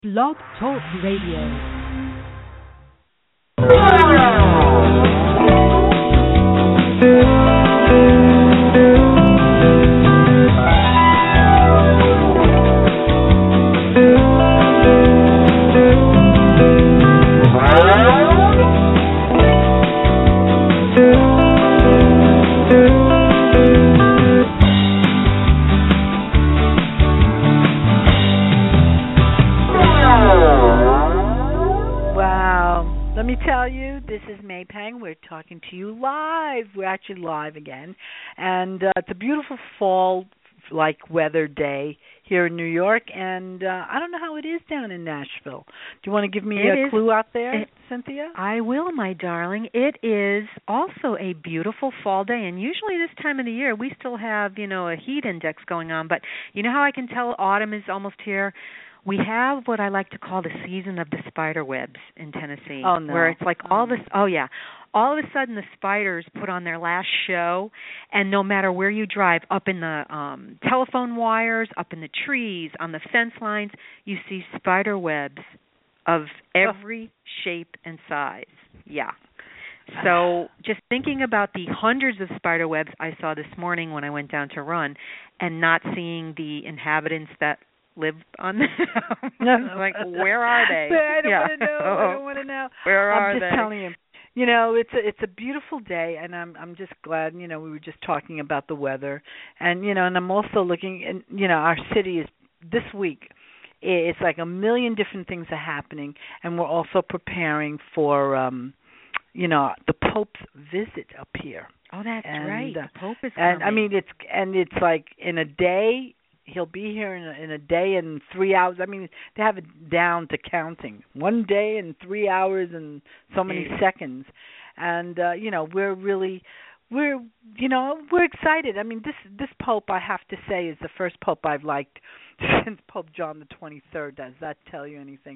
Blog Talk Radio. We're talking to you live. We're actually live again. And it's a beautiful fall-like weather day here in New York. And I don't know how it is down in Nashville. Do you want to give me a clue out there, Cynthia? I will, my darling. It is also a beautiful fall day. And usually this time of the year, we still have, a heat index going on. But you know how I can tell autumn is almost here? We have what I like to call the season of the spider webs in Tennessee. Oh, no. Where it's like all this, all of a sudden the spiders put on their last show, and no matter where you drive, up in the telephone wires, up in the trees, on the fence lines, you see spider webs of every shape and size. Yeah. So just thinking about the hundreds of spider webs I saw this morning when I went down to run and not seeing the inhabitants that live on them. Like, where are they? I don't want to know. Where are they? I'm just telling you. It's a beautiful day, and I'm just glad. We were just talking about the weather, and and I'm also looking, and our city is this week. It's like a million different things are happening, and we're also preparing for the Pope's visit up here. Oh, that's right. The Pope is coming. And it's like in a day. He'll be here in a day and 3 hours. They have it down to counting. 1 day and 3 hours and so many seconds. And we're excited. This Pope, I have to say, is the first Pope I've liked since Pope John the 23rd. Does that tell you anything?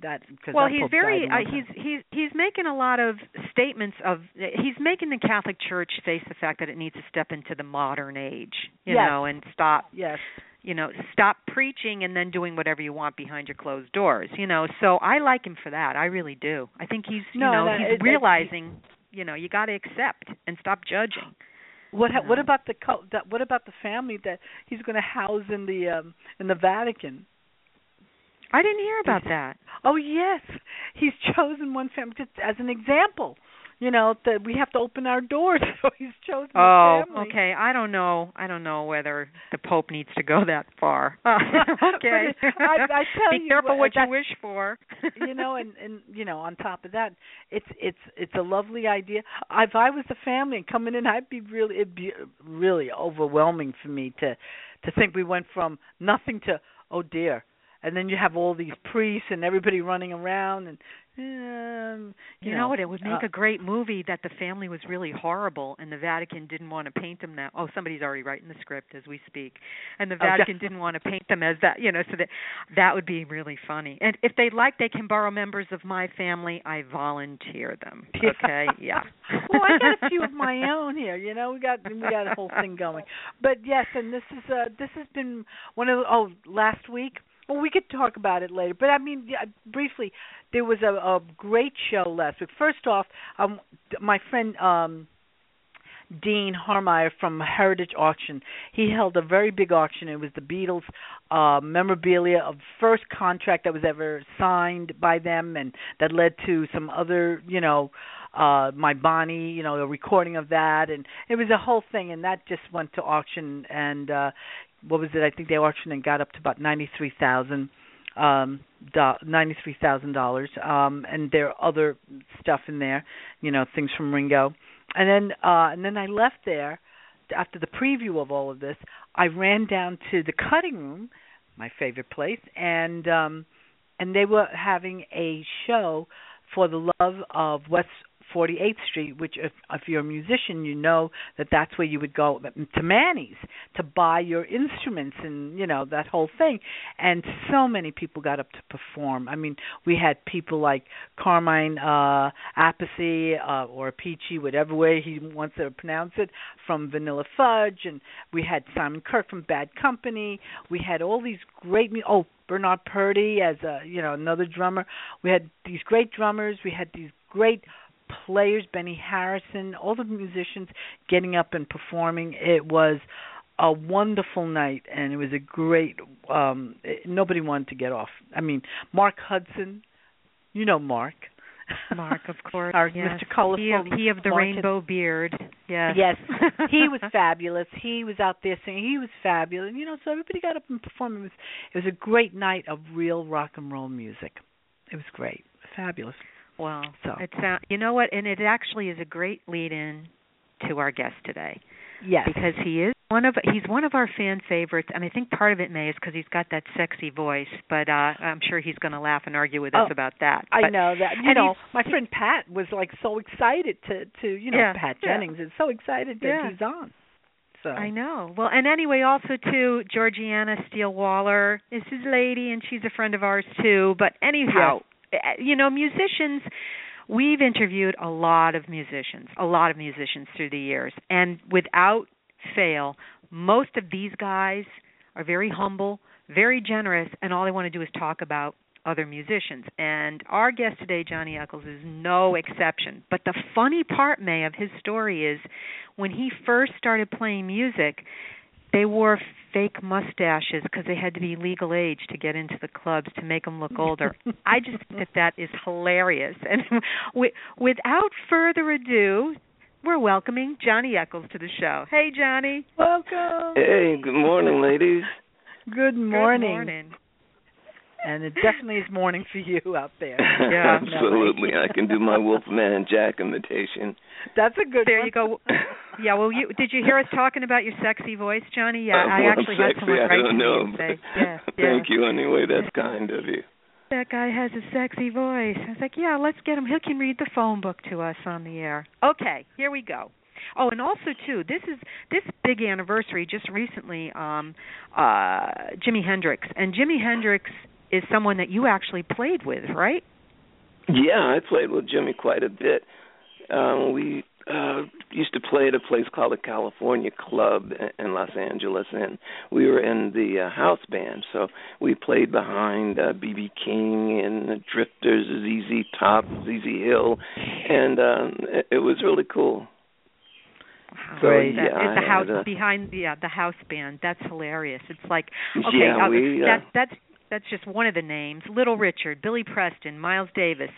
He's making a lot of statements he's making the Catholic Church face the fact that it needs to step into the modern age, and stop. Yes. Stop preaching and then doing whatever you want behind your closed doors. So I like him for that. I really do. I think he's he's realizing, you got to accept and stop judging. What about what about the family that he's going to house in the Vatican? I didn't hear about that. Oh yes, he's chosen one family just as an example. That we have to open our doors, so he's chosen the family. Oh, okay. I don't know whether the Pope needs to go that far. Okay. I tell you, be careful what you wish for. And on top of that, it's a lovely idea. If I was the family and coming in, it'd be really overwhelming for me to think we went from nothing to, oh dear. And then you have all these priests and everybody running around, and you know what? It would make a great movie that the family was really horrible, and the Vatican didn't want to paint them that. Oh, somebody's already writing the script as we speak, and the Vatican didn't want to paint them as that. So that would be really funny. And if they like, they can borrow members of my family. I volunteer them. Okay, yeah. Well, I got a few of my own here. We got a whole thing going. But yes, and this has been one of last week. Well, we could talk about it later, but briefly, there was a great show last week. First off, my friend Dean Harmeyer from Heritage Auction, he held a very big auction. It was the Beatles memorabilia of first contract that was ever signed by them, and that led to some other, My Bonnie, a recording of that, and it was a whole thing, and that just went to auction, and what was it? I think they auctioned and got up to about $93,000, and there are other stuff in there, things from Ringo, and then I left there after the preview of all of this. I ran down to the cutting room, my favorite place, and they were having a show for the love of West 48th Street, which if you're a musician, you know that that's where you would go to Manny's to buy your instruments and, that whole thing. And so many people got up to perform. I mean, we had people like Carmine Appice or Peachy, whatever way he wants to pronounce it, from Vanilla Fudge, and we had Simon Kirke from Bad Company. We had all these great Bernard Purdy as another drummer. We had these great drummers. We had these great players, Benny Harrison, all the musicians getting up and performing. It was a wonderful night, and it was a great. Nobody wanted to get off. I mean, Mark Hudson, Mark. Mark, of course. Our yes. Mr. Colorful. He of the Mark rainbow beard. Yes. Yes. He was fabulous. He was out there singing. He was fabulous. So everybody got up and performed. It was a great night of real rock and roll music. It was great. Fabulous. Well, so. You know what? And it actually is a great lead-in to our guest today. Yes. Because he's one of our fan favorites, and I think part of it, May, is because he's got that sexy voice. But I'm sure he's going to laugh and argue with us about that. I know that. My friend Pat was so excited to Pat Jennings is so excited that he's on. So I know. Well, and anyway, also too, Georgiana Steele Waller is his lady, and she's a friend of ours too. But anyhow, musicians. We've interviewed a lot of musicians through the years, and without fail, most of these guys are very humble, very generous, and all they want to do is talk about other musicians. And our guest today, Johnny Echols, is no exception. But the funny part, May, of his story is when he first started playing music, they wore fake mustaches because they had to be legal age to get into the clubs to make them look older. I just think that is hilarious. And without further ado, we're welcoming Johnny Echols to the show. Hey, Johnny. Welcome. Hey, good morning, ladies. Good morning. Good morning. And it definitely is morning for you out there. Yeah, absolutely. I can do my Wolfman Jack imitation. That's a good There one. you go. Yeah, well, did you hear us talking about your sexy voice, Johnny? Yeah, I actually sexy, had someone write to me and say, Thank you anyway. That's kind of you. That guy has a sexy voice. I was like, yeah, let's get him. He can read the phone book to us on the air. Okay, here we go. Oh, and also too, this big anniversary just recently. Jimi Hendrix, and Jimi Hendrix is someone that you actually played with, right? Yeah, I played with Jimmy quite a bit. We used to play at a place called the California Club in Los Angeles, and we were in the house band, so we played behind B.B. King and the Drifters, ZZ Top, ZZ Hill, and it was really cool. Wow. So, Great. yeah, the house behind the house band. That's hilarious. It's like that's just one of the names. Little Richard, Billy Preston, Miles Davis,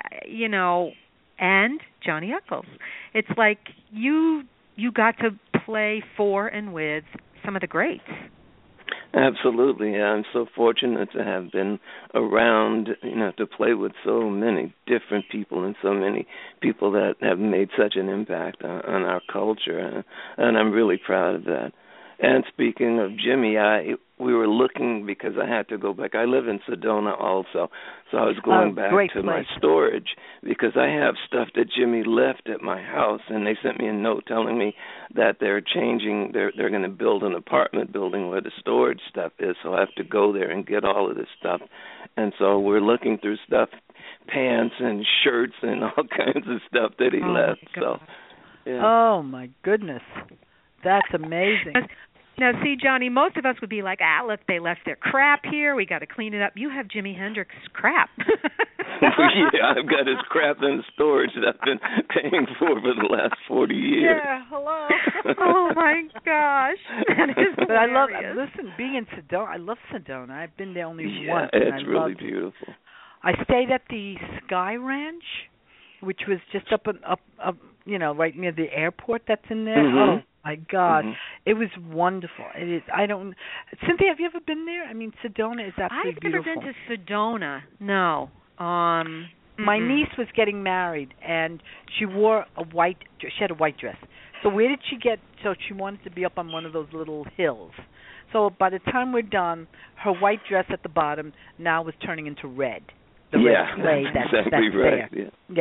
and Johnny Echols. It's like you got to play for and with some of the greats. Absolutely. I'm so fortunate to have been around, to play with so many different people and so many people that have made such an impact on our culture, and I'm really proud of that. And speaking of Jimmy, we were looking because I had to go back. I live in Sedona also, so I was going back to my storage because I have stuff that Jimmy left at my house, and they sent me a note telling me that they're changing. They're going to build an apartment building where the storage stuff is, so I have to go there and get all of this stuff. And so we're looking through stuff, pants and shirts and all kinds of stuff that he left. So, yeah. Oh my goodness, that's amazing. Now, see, Johnny, most of us would be like, look, they left their crap here. We got to clean it up. You have Jimi Hendrix crap. Yeah, I've got his crap in the storage that I've been paying for the last 40 years. Yeah, hello. Oh, my gosh. That is but hilarious. Being in Sedona, I love Sedona. I've been there only once. Yeah, it's really beautiful. I stayed at the Sky Ranch, which was just up, right near the airport that's in there. Mm-hmm. Oh, my God. Mm-hmm. It was wonderful. It is. Cynthia, have you ever been there? I mean, Sedona is absolutely beautiful. I've never been to Sedona. No. My niece was getting married, and she wore she had a white dress. So where did she get? So she wanted to be up on one of those little hills. So by the time we're done, her white dress at the bottom now was turning into red. The red clay that's right. there. Yeah.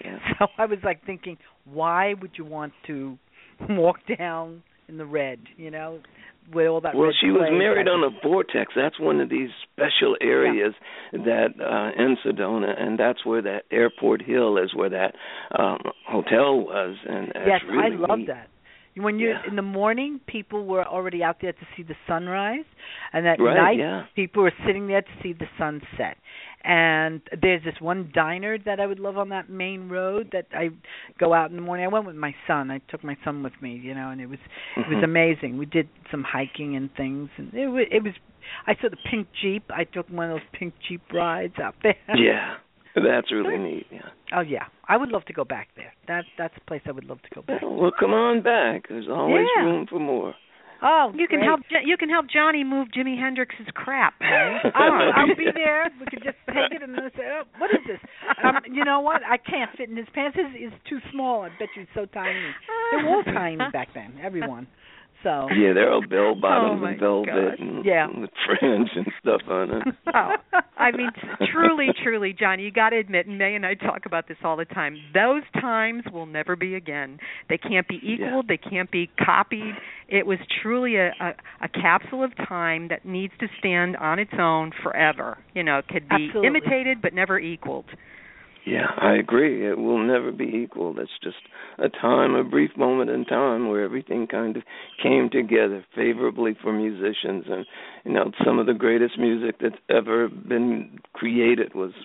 Yeah. So I was like thinking, why would you want to walk down in the red, with all that well, red she was clay married type on of- a vortex. That's one of these special areas that in Sedona, and that's where that Airport Hill is, where that hotel was. And Yes, it's really I love neat. that. When you in the morning, people were already out there to see the sunrise, and at night, people were sitting there to see the sunset. And there's this one diner that I would love on that main road that I go out in the morning. I went with my son. I took my son with me, and it was amazing. We did some hiking and things, and it was. I saw the pink Jeep. I took one of those pink Jeep rides out there. Yeah. That's really neat, yeah. Oh, yeah. I would love to go back there. That's a place I would love to go back. Well, come on back. There's always room for more. Oh, you can help Johnny move Jimi Hendrix's crap. I'll be there. We could just take it and then say, "Oh, what is this?" You know what? I can't fit in his pants. His is too small. I bet you he's so tiny. They were all tiny back then. Everyone. So yeah, they're all bell bottoms and velvet and with fringe and stuff on it. Oh, I mean, truly, Johnny, you got to admit, and May and I talk about this all the time. Those times will never be again. They can't be equaled. They can't be copied. It was truly a capsule of time that needs to stand on its own forever. It could be imitated but never equaled. Yeah, I agree. It will never be equal. It's just a brief moment in time where everything kind of came together favorably for musicians, and some of the greatest music that's ever been created was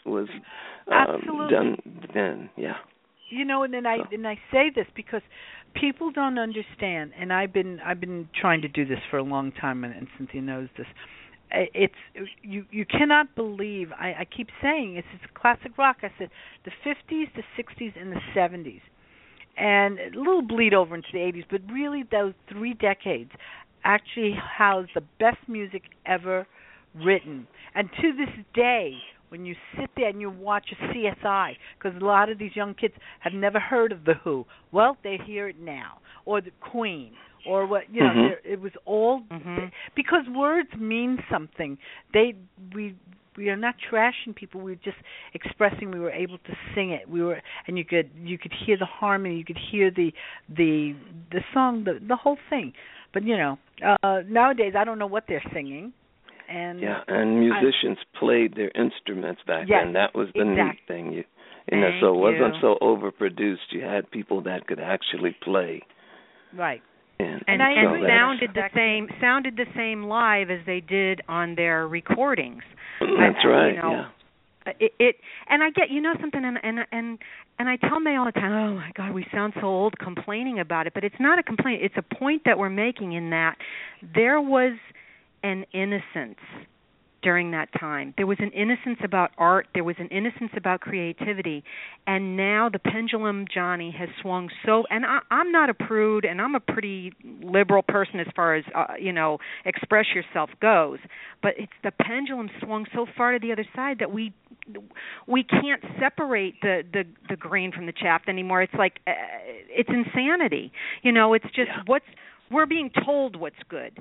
done then. Yeah. And I say this because people don't understand, and I've been trying to do this for a long time, and Cynthia knows this. It's you cannot believe. I keep saying it's classic rock. I said the 50s, the 60s, and the 70s, and a little bleed over into the 80s. But really, those 3 decades actually house the best music ever written. And to this day, when you sit there and you watch a CSI, because a lot of these young kids have never heard of the Who, well, they hear it now, or the Queen. Or what it was all because words mean something. We are not trashing people. We were just expressing. We were able to sing it. And you could hear the harmony. You could hear the song, the whole thing. But nowadays I don't know what they're singing. And musicians played their instruments back then. That was the neat thing. So it wasn't so overproduced. You had people that could actually play. Right. And sounded the same live as they did on their recordings. That's right. And I get something, and I tell May all the time, oh my God, we sound so old complaining about it, but it's not a complaint. It's a point that we're making in that there was an innocence during that time. There was an innocence about art. There was an innocence about creativity. And now the pendulum, Johnny, has swung so, and I'm not a prude, and I'm a pretty liberal person as far as, express yourself goes. But it's the pendulum swung so far to the other side that we can't separate the grain from the chaff anymore. It's like, it's insanity. It's just we're being told what's good.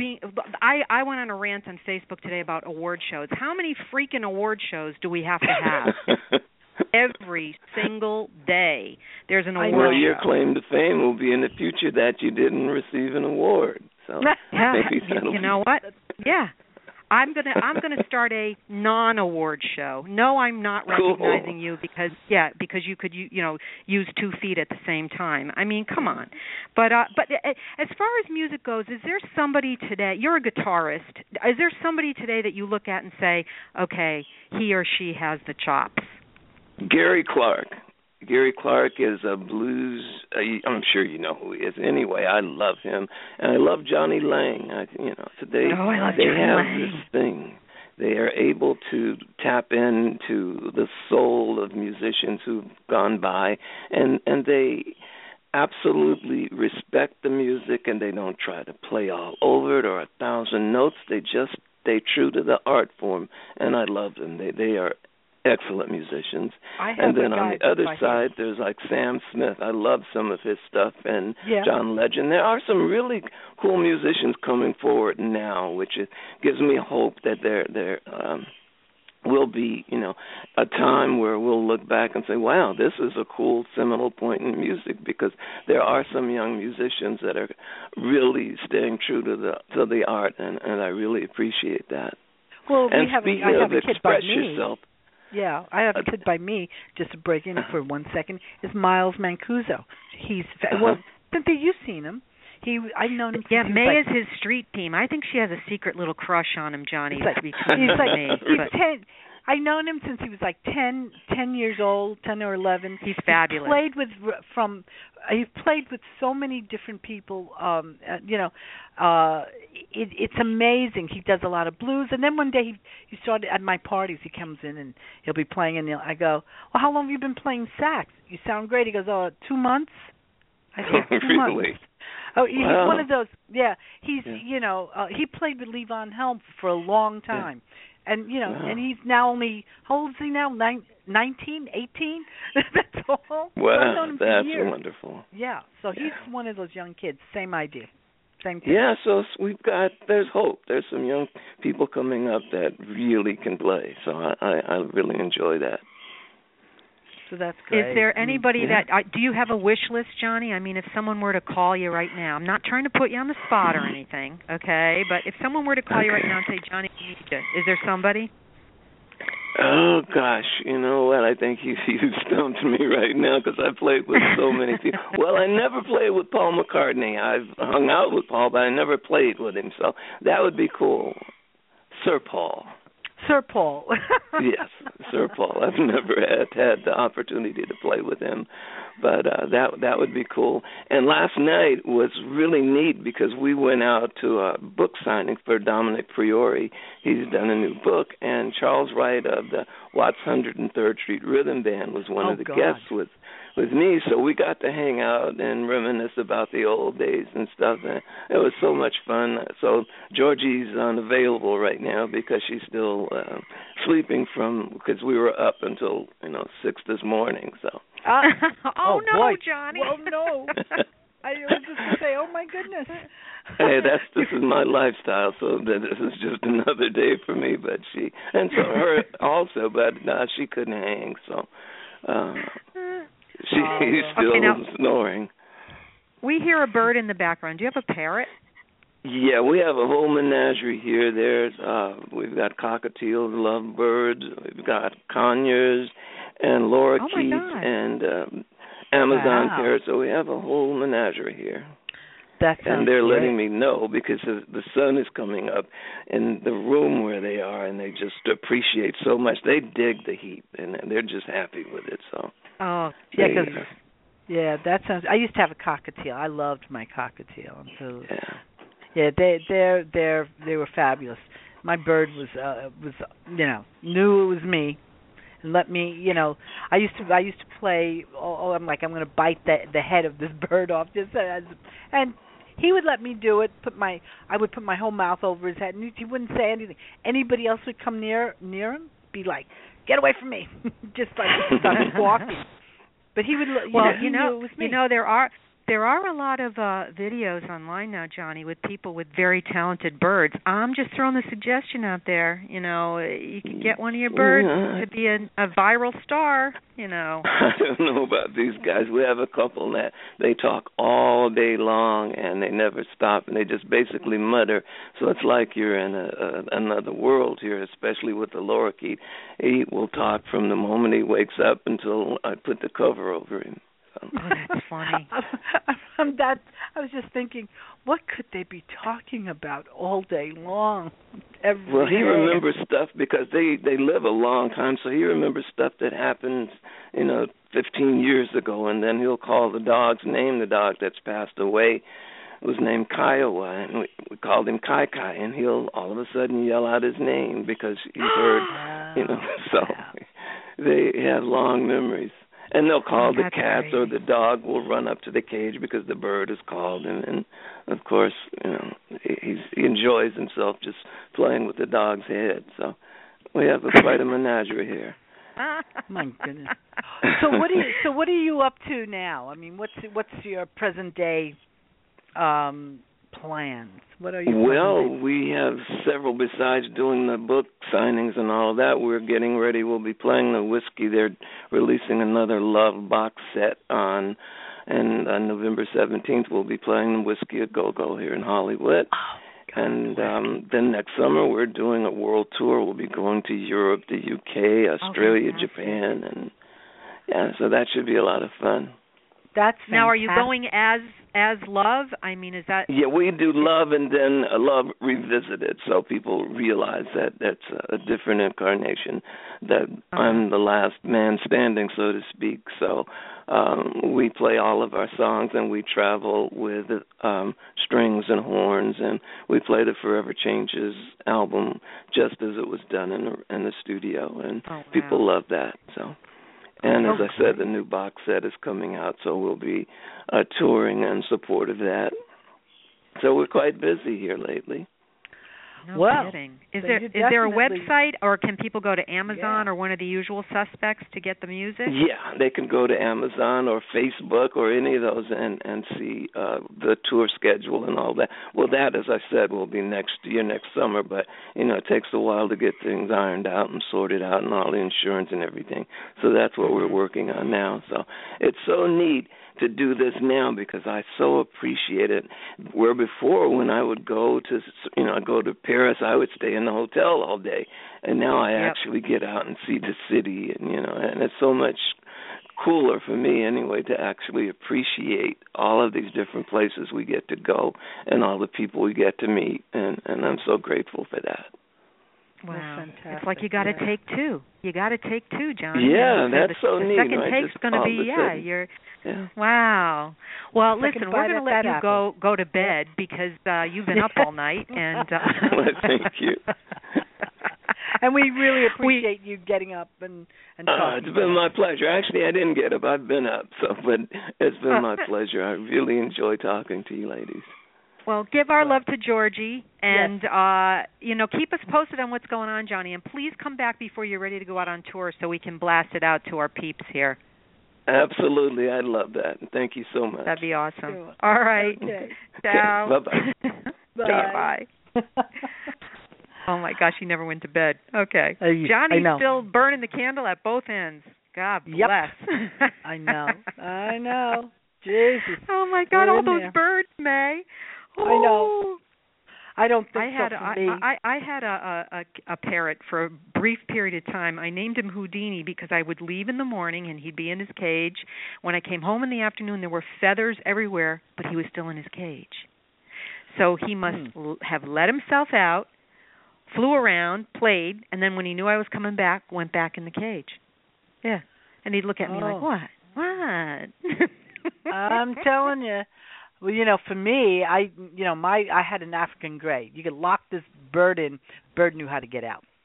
I went on a rant on Facebook today about award shows. How many freaking award shows do we have to have? Every single day there's an award show. Well, your claim to fame will be in the future that you didn't receive an award. So maybe you know what? Yeah. I'm gonna start a non-award show. No, I'm not recognizing you because you could use 2 feet at the same time. I mean, come on. But as far as music goes, is there somebody today? You're a guitarist. Is there somebody today that you look at and say, okay, he or she has the chops? Gary Clark. Gary Clark is a blues. I'm sure you know who he is. Anyway, I love him, and I love Johnny Lang. Today they have this thing. They are able to tap into the soul of musicians who've gone by, and they absolutely respect the music, and they don't try to play all over it or 1,000 notes. They just stay true to the art form, and I love them. They are excellent musicians. And then on the other side, there's like Sam Smith. I love some of his stuff, and John Legend. There are some really cool musicians coming forward now, which gives me hope that will be, a time where we'll look back and say, wow, this is a cool seminal point in music, because there are some young musicians that are really staying true to the art, and I really appreciate that. Well, and I have a kid by me. Yourself. Yeah, I have a kid by me, just to break in for 1 second, is Miles Mancuso. He's, well, Cynthia, you've seen him. I've known him. Yeah, May is his street team. I think she has a secret little crush on him, Johnny. He's 10. I've known him since he was like 10 years old, 10 or 11. He's fabulous. He's played with so many different people. It's amazing. He does a lot of blues, and then one day he started at my parties. He comes in and he'll be playing, and I go, "Well, how long have you been playing sax? You sound great." He goes, "Oh, 2 months." I said, 2 months. Really? Oh, he's one of those. Yeah, he's he played with Levon Helm for a long time, and and he's now only, how old is he now? 19, 18. That's all. Wow, that's wonderful. Yeah, so he's one of those young kids. Same idea, same thing. Yeah, so there's hope. There's some young people coming up that really can play. So I really enjoy that. So that's great. Is there anybody do you have a wish list, Johnny? I mean, if someone were to call you right now, I'm not trying to put you on the spot or anything, okay? But if someone were to call you right now and say, Johnny, we need you, is there somebody? Oh, gosh, you know what? I think you stumped me right now, because I played with so many people. Well, I never played with Paul McCartney. I've hung out with Paul, but I never played with him, so that would be cool. Sir Paul. Sir Paul. Yes, Sir Paul. I've never had the opportunity to play with him, but that would be cool. And last night was really neat, because we went out to a book signing for Dominic Priori. He's done a new book, and Charles Wright of the Watts 103rd Street Rhythm Band was one of the guests with me, so we got to hang out and reminisce about the old days and stuff, and it was so much fun. So Georgie's unavailable right now because she's still sleeping because we were up until 6 this morning. So. Oh no, boy. Johnny! Well, no. I was just going to say, oh my goodness. Hey, this is my lifestyle, so this is just another day for me. But she, and so her also, but she couldn't hang, so. She's still snoring. We hear a bird in the background. Do you have a parrot? Yeah, we have a whole menagerie here. We've got cockatiels, lovebirds, we've got conures and lorikeets and Amazon parrots. So we have a whole menagerie here. And they're letting me know, because the sun is coming up in the room where they are, and they just appreciate so much. They dig the heat, and they're just happy with it. So. Oh, yeah, that sounds. I used to have a cockatiel. I loved my cockatiel. Yeah, they were fabulous. My bird was knew it was me, and let me, I used to play. I'm going to bite the head of this bird off, and he would let me do it. I would put my whole mouth over his head, and he wouldn't say anything. Anybody else would come near him, be like, "Get away from me!" Just like start walking. But he would. He knew it was me. There are a lot of videos online now, Johnny, with people with very talented birds. I'm just throwing the suggestion out there. You can get one of your birds to be a viral star. I don't know about these guys. We have a couple that they talk all day long and they never stop, and they just basically mutter. So it's like you're in another world here, especially with the lorikeet. He will talk from the moment he wakes up until I put the cover over him. Oh, that's funny. I was just thinking, what could they be talking about all day long? Well, he remembers stuff because they live a long time, so he remembers stuff that happened, 15 years ago, and then he'll call the the dog that's passed away was named Kiowa, and we called him Kai Kai, and he'll all of a sudden yell out his name because he heard, so they have long memories. And they'll call the cat, or the dog will run up to the cage because the bird has called him. And, of course, he enjoys himself just playing with the dog's head. So we have quite a menagerie here. My goodness. So what are you up to now? I mean, what's your present day plans? What are you? Well, we have several besides doing the book signings and all of that. We're getting ready. We'll be playing the Whiskey. They're releasing another Love box set on November 17th. We'll be playing the Whiskey a Go-Go here in Hollywood. Oh, and then next summer we're doing a world tour. We'll be going to Europe, the UK, Australia, Japan, and so that should be a lot of fun. That's fantastic. Now, are you going as Love? I mean, is that... Yeah, we do Love and then Love Revisited, so people realize that that's a different incarnation, that I'm the last man standing, so to speak. So we play all of our songs, and we travel with strings and horns, and we play the Forever Changes album just as it was done in the studio, and people love that, so... And as I said, the new box set is coming out, so we'll be touring in support of that. So we're quite busy here lately. No kidding. Is there a website, or can people go to Amazon or one of the usual suspects to get the music? Yeah, they can go to Amazon or Facebook or any of those and see the tour schedule and all that. Well, that, as I said, will be next summer, but, it takes a while to get things ironed out and sorted out and all the insurance and everything. So that's what we're working on now. So it's so neat to do this now because I so appreciate it. Where before, when I would go to Paris, I would stay in the hotel all day, and now I actually get out and see the city, and it's so much cooler for me anyway to actually appreciate all of these different places we get to go and all the people we get to meet, and I'm so grateful for that. Wow, it's like you got to take two. You got to take two, John. Yeah, that's so neat. The second take's going to be wow. Well, listen, we're going to let you go to bed because you've been up all night, and well, thank you. And we really appreciate you getting up and talking. It's been my pleasure. Actually, I didn't get up. I've been up, but it's been my pleasure. I really enjoy talking to you, ladies. Well, give our love to Georgie, and keep us posted on what's going on, Johnny. And please come back before you're ready to go out on tour so we can blast it out to our peeps here. Absolutely, I'd love that. Thank you so much. That'd be awesome. Sure. All right, ciao. Bye-bye. Bye. Oh my gosh, he never went to bed. Okay, Johnny's still burning the candle at both ends. God bless. Yep. I know. Jesus. Oh my God, all those birds, May. Oh. I know. I don't think I had a parrot for a brief period of time. I named him Houdini because I would leave in the morning and he'd be in his cage. When I came home in the afternoon, there were feathers everywhere, but he was still in his cage. So he must have let himself out, flew around, played, and then when he knew I was coming back, went back in the cage. Yeah. And he'd look at me like, what? I'm telling you. Well, for me, I had an African gray. You could lock this bird in. Bird knew how to get out.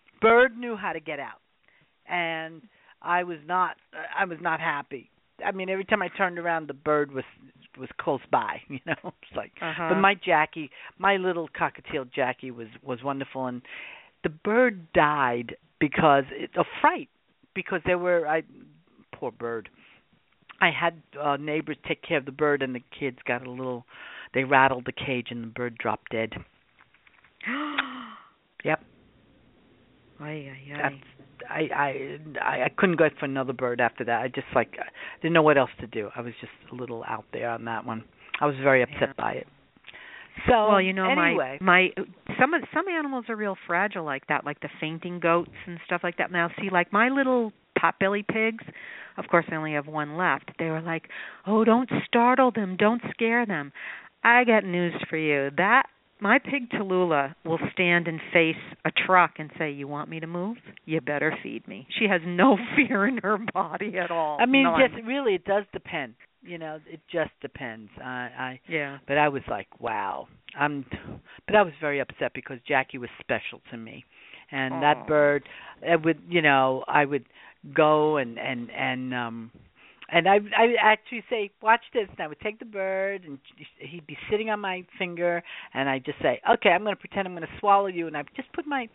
And I was not happy. I mean, every time I turned around, the bird was close by. It's like. But my little cockatiel Jackie was wonderful, and the bird died because of fright. Because poor bird. I had neighbors take care of the bird, and the kids got they rattled the cage, and the bird dropped dead. Yep. I couldn't go for another bird after that. I just didn't know what else to do. I was just a little out there on that one. I was very upset by it. So anyway, some animals are real fragile like that, like the fainting goats and stuff like that. Now, see, like my little potbelly pigs, of course I only have one left. They were like, "Oh, don't startle them, don't scare them." I got news for you. My pig Tallulah will stand and face a truck and say, "You want me to move? You better feed me." She has no fear in her body at all. I mean, really, it does depend. It just depends. But I was like, wow. But I was very upset because Jackie was special to me, and that bird, I would go and I actually say, watch this, and I would take the bird, and he'd be sitting on my finger, and I'd just say, okay, I'm going to pretend I'm going to swallow you, and I just put him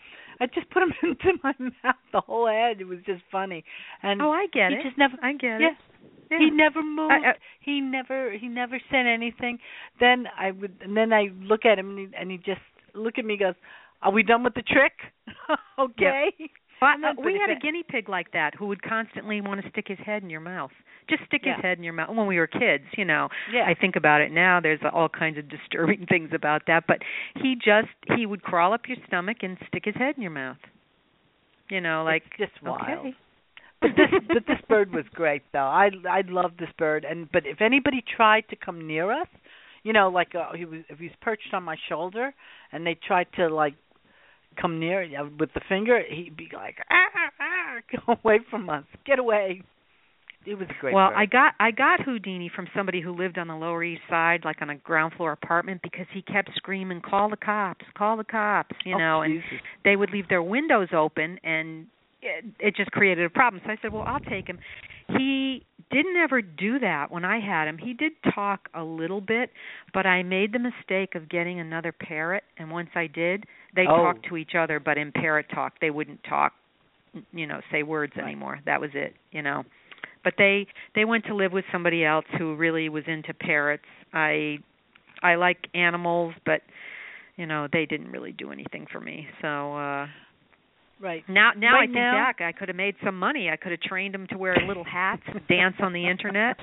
into my mouth, the whole head. It was just funny. And I get it. Just never, I get it. Yeah. He never moved. He never said anything. Then I look at him and he just look at me and goes, "Are we done with the trick?" Okay. Yep. Well, we had a guinea pig like that who would constantly want to stick his head in your mouth. Just stick his head in your mouth. When we were kids, Yeah. I think about it now. There's all kinds of disturbing things about that. But he would crawl up your stomach and stick his head in your mouth. Like it's just wild. Okay. But this bird was great though. I love this bird. But if anybody tried to come near us, like if he's perched on my shoulder and they tried to like come near with the finger, he'd be like, go away from us, get away. It was a great bird. I got Houdini from somebody who lived on the Lower East Side, like on a ground floor apartment, because he kept screaming, "Call the cops, call the cops," and they would leave their windows open, and it just created a problem. So I said, well, I'll take him. He didn't ever do that when I had him. He did talk a little bit, but I made the mistake of getting another parrot, and once I did, they talked to each other, but in parrot talk. They wouldn't talk, say words anymore. That was it, But they went to live with somebody else who really was into parrots. I like animals, but they didn't really do anything for me. So right now I think back, I could have made some money. I could have trained them to wear little hats, dance on the internet.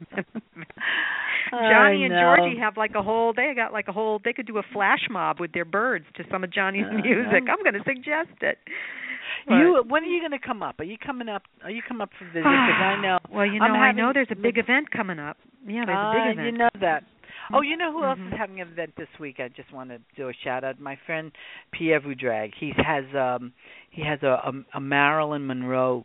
Johnny and Georgie have they could do a flash mob with their birds to some of Johnny's music. I'm going to suggest it. When are you going to come up? Are you coming up for visit? Because I know. Well, I know there's a big event coming up. Yeah, there's a big event. You know that. Oh, you know who else is having an event this week? I just want to do a shout out. My friend Pierre Voudrag. He has a Marilyn Monroe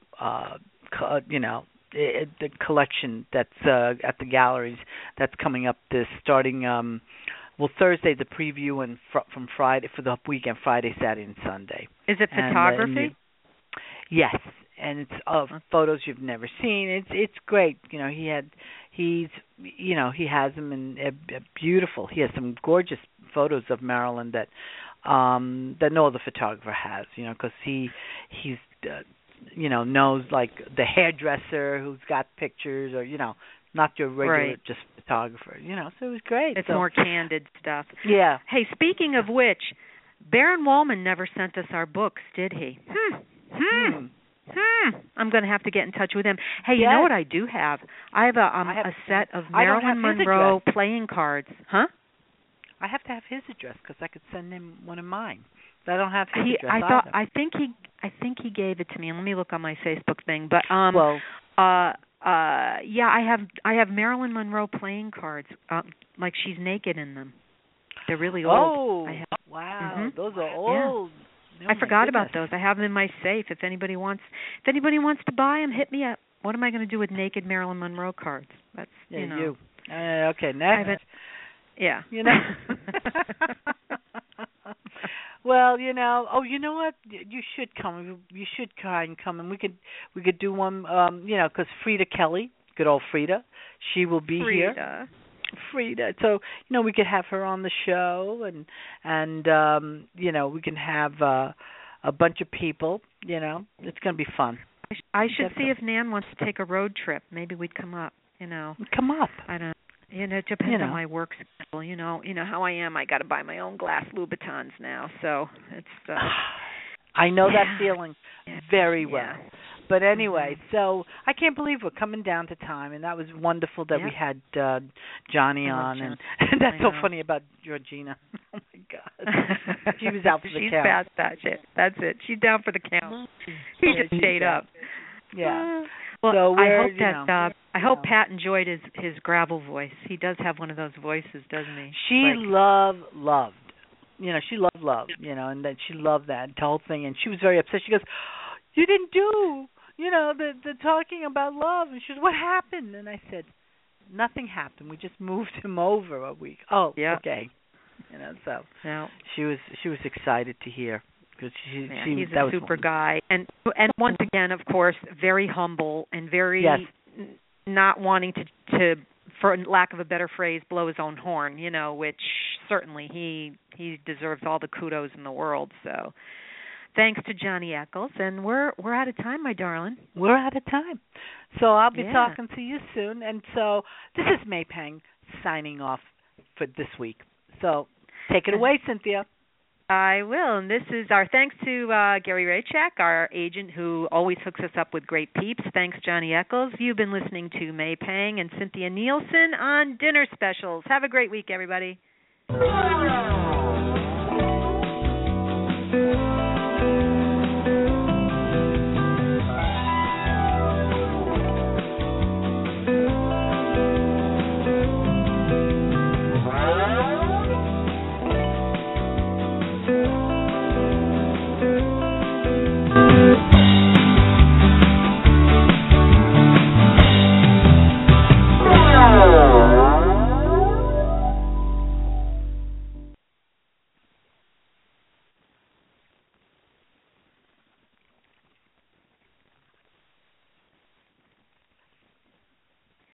the collection that's at the galleries that's coming up starting Thursday the preview and from Friday for the weekend, Friday, Saturday, and Sunday. Is it photography? Yes, and it's of photos you've never seen. It's great. He has them in beautiful. He has some gorgeous photos of Marilyn that no other photographer has. Because he's knows like the hairdresser who's got pictures, or not your regular just photographer. So it was great. It's more candid stuff. Yeah. Hey, speaking of which, Baron Wolman never sent us our books, did he? I'm going to have to get in touch with him. Hey, you know what I do have? I have a set of Marilyn Monroe playing cards. Huh? I have to have his address because I could send him one of mine. But I don't have his address. I think he gave it to me. Let me look on my Facebook thing. But I have Marilyn Monroe playing cards. Like she's naked in them. They're really old. Wow, those are old. Yeah. I forgot about those. I have them in my safe. If anybody wants to buy them, hit me up. What am I going to do with naked Marilyn Monroe cards? That's you. Okay, next. Yeah. Well, you know what? You should come. You should try and come, and we could do one. Because Frida Kelly, good old Frida, she will be here. Frida. So we could have her on the show, and we can have a bunch of people. It's going to be fun. I should see if Nan wants to take a road trip. Maybe we'd come up. Come up. I don't. It depends on my work schedule. You know how I am. I got to buy my own glass Louboutins now, so it's. I know that feeling very well. Yeah. But anyway, so I can't believe we're coming down to time, and that was wonderful that we had Johnny on, and that's so funny about Georgina. Oh my God, she was out for the She's count. She's past that shit. That's it. She's down for the count. He just stayed up. Yeah. Well, so I hope Pat enjoyed his gravel voice. He does have one of those voices, doesn't he? She loved. She loved, and that she loved that whole thing, and she was very upset. She goes, "You didn't do, the talking about love." And she goes, "What happened?" And I said, "Nothing happened. We just moved him over a week." Oh, yeah. Okay. So she was excited to hear. He's a super guy, and once again, of course, very humble and very not wanting to, for lack of a better phrase, blow his own horn. Which certainly he deserves all the kudos in the world. So, Thanks to Johnny Eccles, and we're out of time, my darling. We're out of time. So I'll be Yeah. talking to you soon. And so this is May Pang signing off for this week. So take it away, Cynthia. I will. And this is our thanks to Gary Raychak, our agent who always hooks us up with great peeps. Thanks, Johnny Eccles. You've been listening to May Pang and Cynthia Nielsen on Dinner Specials. Have a great week, everybody.